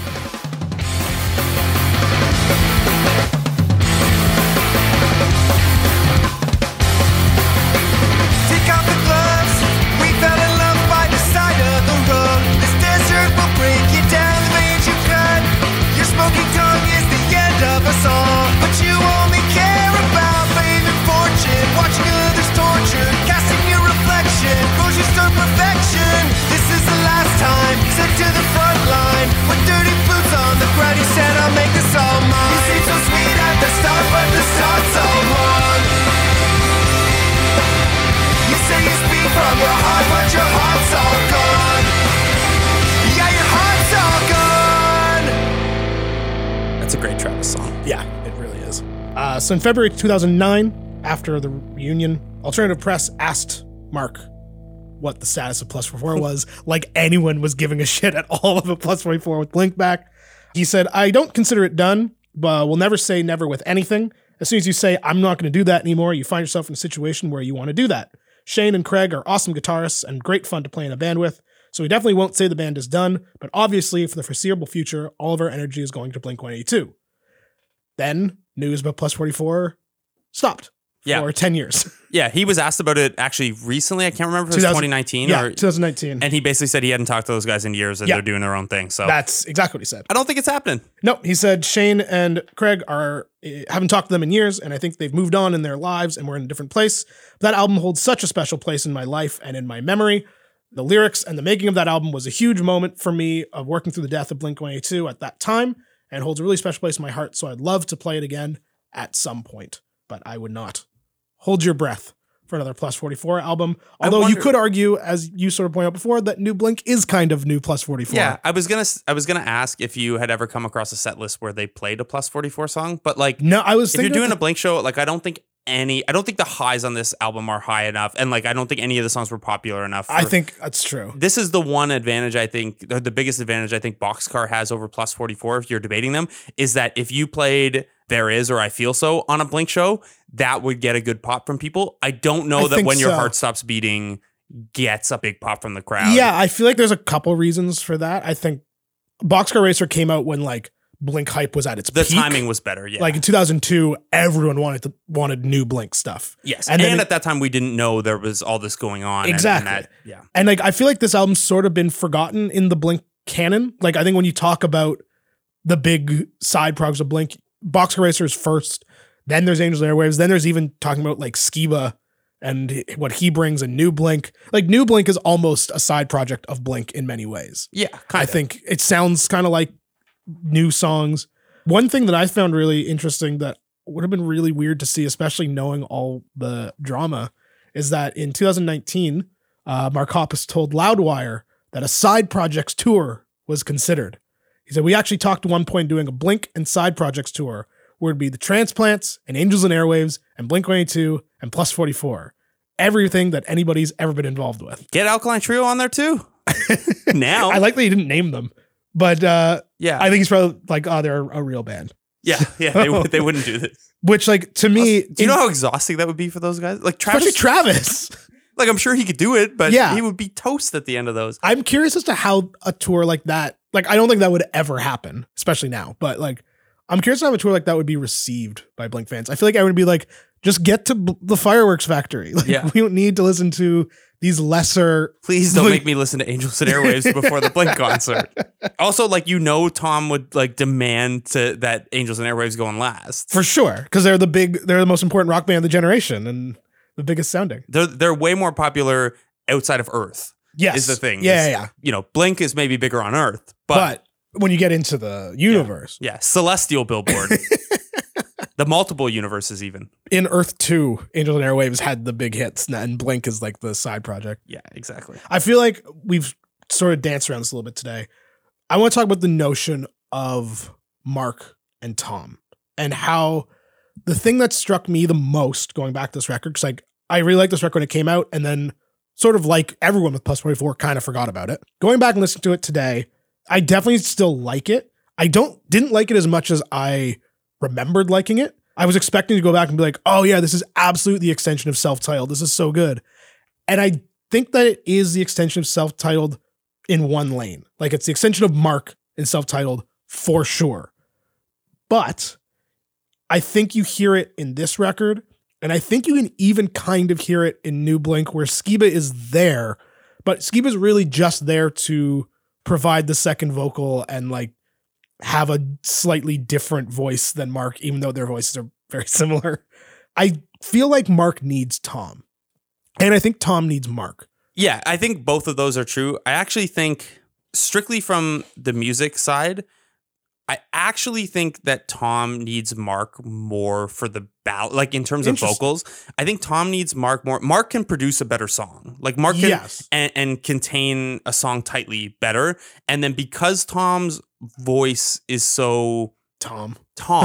Take off the gloves. We fell in love by the side of the road. This desert will break you down the veins you cut. Your smoking tongue is the end of us all. But you only care about fame and fortune. Watching others tortured, casting your reflection. Grows you start perfection. This is the last time. Sent to the front line. With dirty boots on the ground, you said I'll make this all mine. You seem so sweet at the start, but the start's so long. You say you speak from your heart, but your heart's all gone. Yeah, your heart's all gone. That's a great Travis song. Yeah, it really is. So in February 2009, after the reunion, Alternative Press asked Mark what the status of Plus 44 was, like anyone was giving a shit at all of a Plus 44 with Blink back. He said, I don't consider it done, but we'll never say never with anything. As soon as you say, I'm not going to do that anymore, you find yourself in a situation where you want to do that. Shane and Craig are awesome guitarists and great fun to play in a band with, so we definitely won't say the band is done, but obviously for the foreseeable future, all of our energy is going to Blink-182. Then, news about Plus 44 stopped for 10 years. Yeah, he was asked about it actually recently. I can't remember if it was 2019 Yeah, or 2019. and he basically said he hadn't talked to those guys in years and Yeah. they're doing their own thing. So That's exactly what he said. I don't think it's happening. No, he said Shane and Craig haven't talked to them in years, and I think they've moved on in their lives and we're in a different place. That album holds such a special place in my life and in my memory. The lyrics and the making of that album was a huge moment for me of working through the death of Blink-182 at that time, and holds a really special place in my heart, so I'd love to play it again at some point, but I would not. Hold your breath for another Plus 44 album. Although you wonder- could argue, as you sort of pointed out before, that New Blink is kind of new Plus 44. Yeah, I was gonna ask if you had ever come across a set list where they played a Plus 44 song, but like No, I was if you're thinking doing a Blink show, like I don't think the highs on this album are high enough, and like I don't think any of the songs were popular enough. I think that's true. This is the one advantage I think, the biggest advantage I think Boxcar has over Plus 44, if you're debating them, is that if you played There Is or I Feel So on a Blink show, that would get a good pop from people. I don't know I that think When Your so. Heart Stops Beating gets a big pop from the crowd. Yeah, I feel like there's a couple reasons for that. I think Boxcar Racer came out when like Blink hype was at its The peak. timing was better, yeah. Like in 2002, everyone wanted new Blink stuff. yes. and And, then at that time, we didn't know there was all this going on. Exactly. And that, yeah. And like I feel like this album's sort of been forgotten in the Blink canon. Like I think when you talk about the big side projects of Blink, Boxcar Racer is first, then there's Angels and Airwaves, then there's even talking about like Skiba and what he brings in New Blink. Like New Blink is almost a side project of Blink in many ways. Yeah, I think it sounds kind of like new songs. One thing that I found really interesting that would have been really weird to see, especially knowing all the drama, is that in 2019, Mark Hoppus told Loudwire that a side projects tour was considered. He said, we actually talked at one point doing a Blink and side projects tour where it'd be the Transplants and Angels and Airwaves and Blink-182 and Plus 44. Everything that anybody's ever been involved with. Get Alkaline Trio on there too. Now. I like that he didn't name them, but yeah. I think he's probably like, oh, they're a real band. yeah. They wouldn't do this. Which, like, to me, Do you know how exhausting that would be for those guys? Like especially Travis, Travis. like I'm sure he could do it, but Yeah. he would be toast at the end of those. I'm curious as to how a tour like that, like, I don't think that would ever happen, especially now, but like, I'm curious how a tour like that would be received by Blink fans. I feel like I would be like, just get to the fireworks factory. Like, Yeah. we don't need to listen to these lesser. Please don't make me listen to Angels and Airwaves before the Blink concert. Also, like, Tom would like demand that Angels and Airwaves go on last. For sure, because they're the most important rock band of the generation and the biggest sounding. They're way more popular outside of Earth. Yes, is the thing. Yeah. Blink is maybe bigger on Earth, but when you get into the universe, yeah, celestial Billboard, the multiple universes, even in Earth 2, Angels and Airwaves had the big hits, and Blink is like the side project. Yeah, exactly. I feel like we've sort of danced around this a little bit today. I want to talk about the notion of Mark and Tom and how the thing that struck me the most going back to this record, because like I really liked this record when it came out, and then sort of like everyone with Plus 44 kind of forgot about it. Going back and listening to it today, I definitely still like it. I didn't like it as much as I remembered liking it. I was expecting to go back and be like, oh yeah, this is absolutely the extension of Self-Titled. This is so good. And I think that it is the extension of Self-Titled in one lane. Like it's the extension of Mark in Self-Titled for sure. But I think you hear it in this record, and I think you can even kind of hear it in New Blink, where Skiba is there, but Skiba is really just there to provide the second vocal and like have a slightly different voice than Mark, even though their voices are very similar. I feel like Mark needs Tom, and I think Tom needs Mark. Yeah, I think both of those are true. I actually think, strictly from the music side, I actually think that Tom needs Mark more for the ballad, like in terms of vocals. I think Tom needs Mark more. Mark can produce a better song. Like Mark can and contain a song tightly better. And then because Tom's voice is so Tom,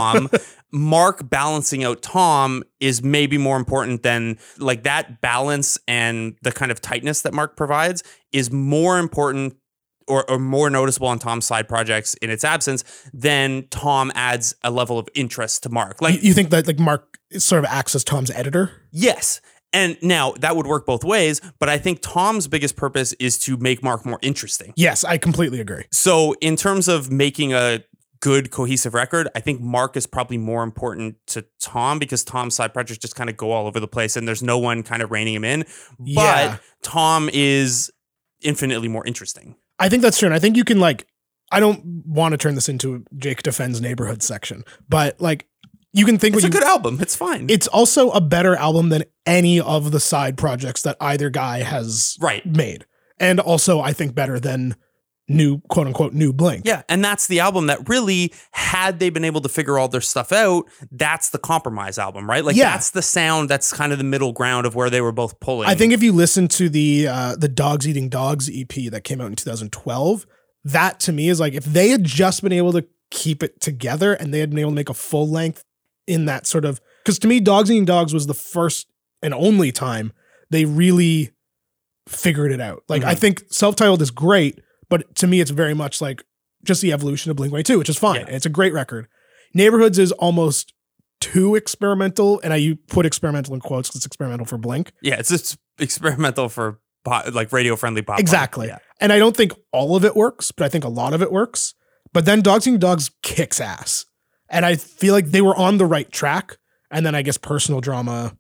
Mark balancing out Tom is maybe more important than like that balance, and the kind of tightness that Mark provides is more important or more noticeable on Tom's side projects in its absence than Tom adds a level of interest to Mark. Like you think that like Mark sort of acts as Tom's editor? Yes. And now that would work both ways, but I think Tom's biggest purpose is to make Mark more interesting. Yes, I completely agree. So in terms of making a good cohesive record, I think Mark is probably more important to Tom, because Tom's side projects just kind of go all over the place and there's no one kind of reining him in. But Tom is infinitely more interesting. I think that's true. And I think you can like, I don't want to turn this into a Jake Defends Neighborhood section, but like you can think it's a good album. It's fine. It's also a better album than any of the side projects that either guy has made. And also I think better than new, quote unquote, New Blink. Yeah. And that's the album that really, had they been able to figure all their stuff out, that's the compromise album, right? Like that's the sound, that's kind of the middle ground of where they were both pulling. I think if you listen to the Dogs Eating Dogs EP that came out in 2012, that to me is like, if they had just been able to keep it together and they had been able to make a full length in that sort of, because to me, Dogs Eating Dogs was the first and only time they really figured it out. Like I think Self-Titled is great, but to me, it's very much like just the evolution of Blink-182, which is fine. Yeah. It's a great record. Neighborhoods is almost too experimental, and I put experimental in quotes because it's experimental for Blink. Yeah, it's just experimental for like radio-friendly pop. Exactly. Yeah. And I don't think all of it works, but I think a lot of it works. But then Dogs Eating Dogs kicks ass. And I feel like they were on the right track, and then I guess personal drama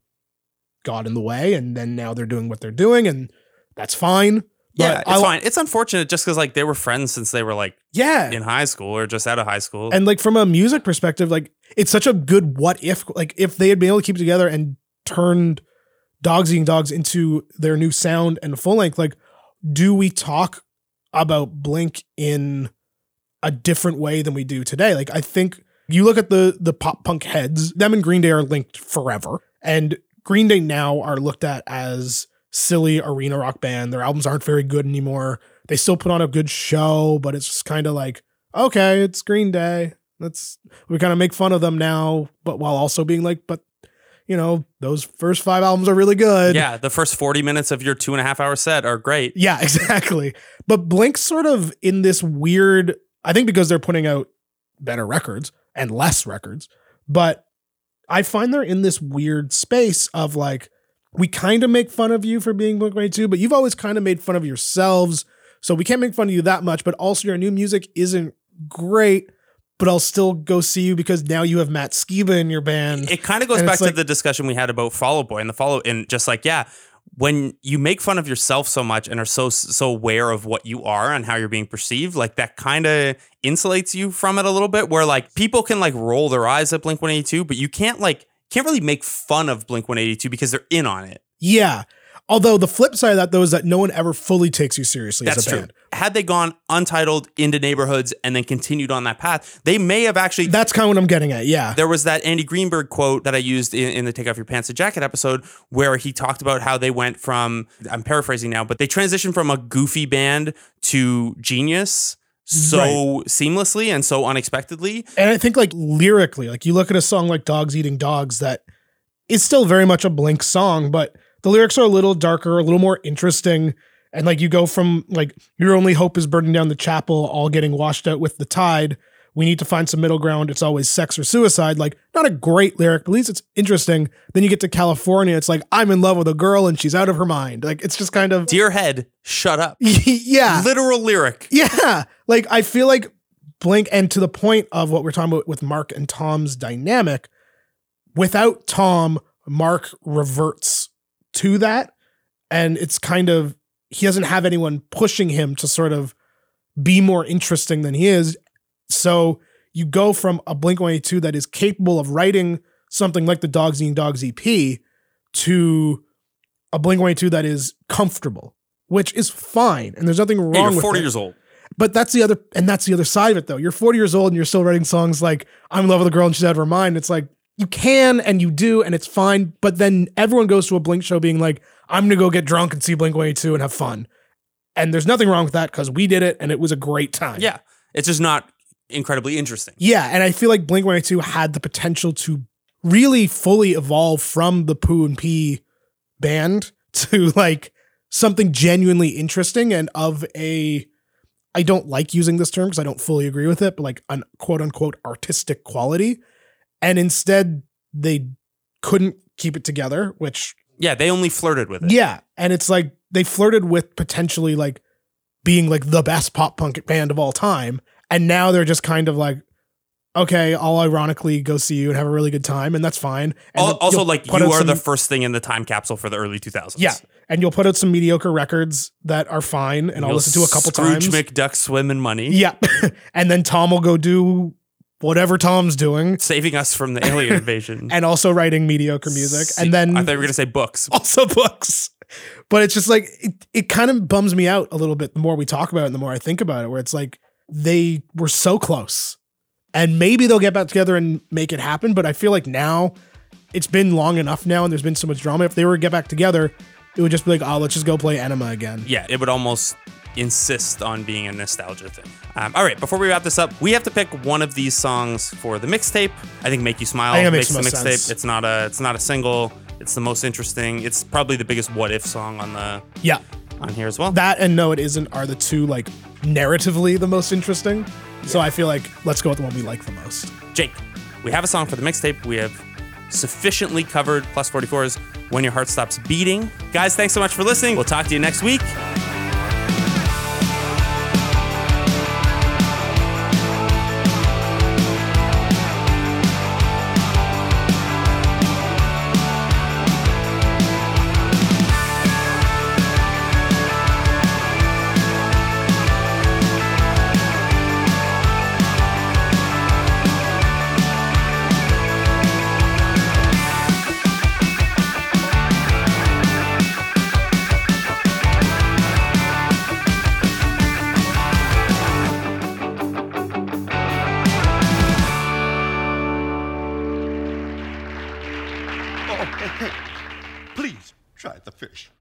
got in the way, and then now they're doing what they're doing, and that's fine. Yeah, it's fine. It's unfortunate just because like they were friends since they were like in high school or just out of high school. And like from a music perspective, like it's such a good what if, like if they had been able to keep it together and turned Dogs Eating Dogs into their new sound and full length, like do we talk about Blink in a different way than we do today? Like I think you look at the pop punk heads, them and Green Day are linked forever. And Green Day now are looked at as silly arena rock band. Their albums aren't very good anymore. They still put on a good show, but it's just kind of like, okay, it's Green Day. We kind of make fun of them now, but while also being like, but you know, those first 5 albums are really good. Yeah, the first 40 minutes of your 2.5 hour set are great. Yeah, exactly. But Blink's sort of in this weird, I think because they're putting out better records and less records, but I find they're in this weird space of like, we kind of make fun of you for being Blink-182, but you've always kind of made fun of yourselves. So we can't make fun of you that much, but also your new music isn't great, but I'll still go see you because now you have Matt Skiba in your band. It kind of goes back to the discussion we had about Fall Out Boy and and just like, yeah, when you make fun of yourself so much and are so aware of what you are and how you're being perceived, like that kind of insulates you from it a little bit, where like people can like roll their eyes at Blink-182, but you can't really make fun of Blink-182 because they're in on it. Yeah. Although the flip side of that, though, is that no one ever fully takes you seriously That's as a true. band. Had they gone Untitled into Neighborhoods and then continued on that path, they may have actually... That's kind of what I'm getting at, yeah. There was that Andy Greenberg quote that I used in the Take Off Your Pants and Jacket episode where he talked about how they went from, I'm paraphrasing now, but they transitioned from a goofy band to genius so seamlessly and so unexpectedly. And I think like lyrically, like you look at a song like Dogs Eating Dogs that is still very much a Blink song, but the lyrics are a little darker, a little more interesting. And like you go from like, your only hope is burning down the chapel, all getting washed out with the tide. We need to find some middle ground. It's always sex or suicide. Like, not a great lyric, but at least it's interesting. Then you get to California. It's like, I'm in love with a girl and she's out of her mind. Like, it's just kind of... Dear Head, shut up. Yeah. Literal lyric. Yeah. Like, I feel like Blink, and to the point of what we're talking about with Mark and Tom's dynamic, without Tom, Mark reverts to that. And it's kind of, he doesn't have anyone pushing him to sort of be more interesting than he is. So you go from a Blink-182 that is capable of writing something like the Dogs Eating Dogs EP to a Blink-182 that is comfortable, which is fine. And there's nothing wrong Hey, with you're 40 it. years old. But that's the other side of it though. You're 40 years old and you're still writing songs like I'm in love with a girl and she's out of her mind. It's like, you can and you do and it's fine. But then everyone goes to a Blink show being like, I'm going to go get drunk and see Blink-182 and have fun. And there's nothing wrong with that because we did it and it was a great time. Yeah. It's just not incredibly interesting. Yeah. And I feel like Blink-182 had the potential to really fully evolve from the Pooh and Pea band to like something genuinely interesting and of a, I don't like using this term because I don't fully agree with it, but like an quote unquote artistic quality. And instead they couldn't keep it together, which... Yeah, they only flirted with it. Yeah. And it's like they flirted with potentially like being like the best pop punk band of all time. And now they're just kind of like, okay, I'll ironically go see you and have a really good time. And that's fine. And Also, you'll like, put you out are some- the first thing in the time capsule for the early 2000s. Yeah. And you'll put out some mediocre records that are fine. And I'll You'll listen to a couple Scrooge times. McDuck swim in money. Yeah. And then Tom will go do whatever Tom's doing Saving us from the alien invasion. and also writing mediocre music. And then I thought you were going to say books. also books. But it's just like, it kind of bums me out a little bit the more we talk about it and the more I think about it, where it's like they were so close and maybe they'll get back together and make it happen. But I feel like now it's been long enough now and there's been so much drama. If they were to get back together, it would just be like, oh, let's just go play Enema again. Yeah, it would almost insist on being a nostalgia thing. All right, before we wrap this up, we have to pick one of these songs for the mixtape. I think "Make You Smile" I think it makes makes the the most mixtape. sense. It's not a single. It's the most interesting. It's probably the biggest "What If" song Yeah. on here as well. That and No It Isn't are the two like narratively the most interesting. So I feel like let's go with the one we like the most. Jake, we have a song for the mixtape. We have sufficiently covered Plus 44's "When Your Heart Stops Beating." Guys, thanks so much for listening. We'll talk to you next week. Oh, hey, hey, please try the fish.